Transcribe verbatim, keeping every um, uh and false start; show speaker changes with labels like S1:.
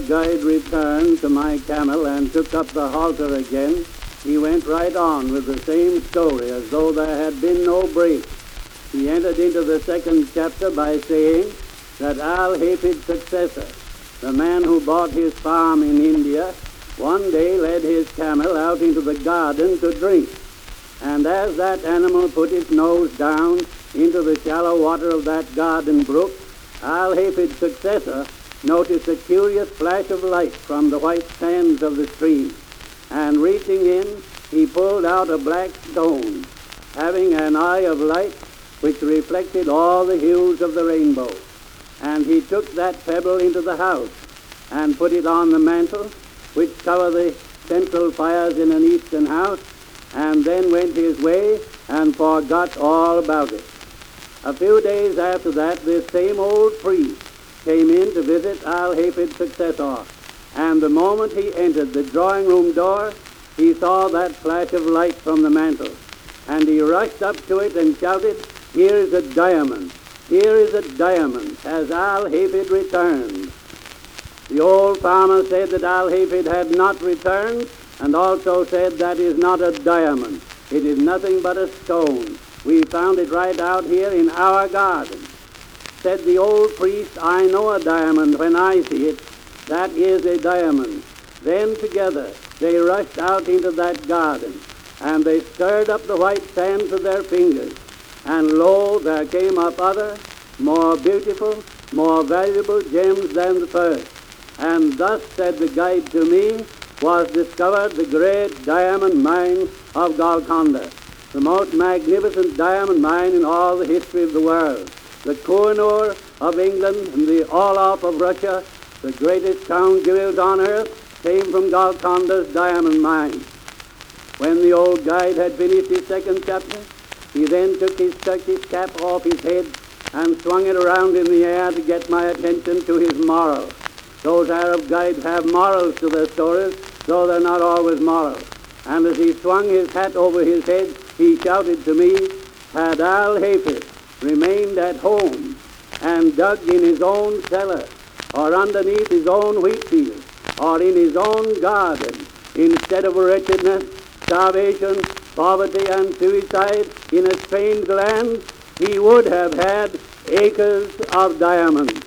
S1: guide returned to my camel and took up the halter again, he went right on with the same story as though there had been no break. He entered into the second chapter by saying that Al-Hafid's successor, the man who bought his farm in India, one day led his camel out into the garden to drink. And as that animal put its nose down into the shallow water of that garden brook, Al-Hafid's successor noticed a curious flash of light from the white sands of the stream. And reaching in, he pulled out a black stone, having an eye of light which reflected all the hues of the rainbow. And he took that pebble into the house and put it on the mantel, which covered the central fires in an eastern house, and then went his way and forgot all about it. A few days after that, this same old priest came in to visit Al-Hafid's successor, and the moment he entered the drawing-room door, he saw that flash of light from the mantel, and he rushed up to it and shouted, "Here is a diamond! Here is a diamond! Has Al-Hafid returned?" The old farmer said that Al-Hafid had not returned, and also said, "That is not a diamond. It is nothing but a stone. We found it right out here in our garden." Said the old priest, "I know a diamond when I see it. That is a diamond." Then together they rushed out into that garden, and they stirred up the white sands with their fingers. And lo, there came up other, more beautiful, more valuable gems than the first. And thus, said the guide to me, was discovered the great diamond mine of Golconda, the most magnificent diamond mine in all the history of the world. The Koh-i-Noor of England and the Orloff of Russia, the greatest crown jewels on earth, came from Golconda's diamond mine. When the old guide had finished his second chapter, he then took his Turkish cap off his head and swung it around in the air to get my attention to his moral. Those Arab guides have morals to their stories, though they're not always moral. And as he swung his hat over his head, he shouted to me, had Al-Hafid remained at home and dug in his own cellar, or underneath his own wheat field, or in his own garden, instead of wretchedness, starvation, poverty, and suicide in a strange land, he would have had acres of diamonds.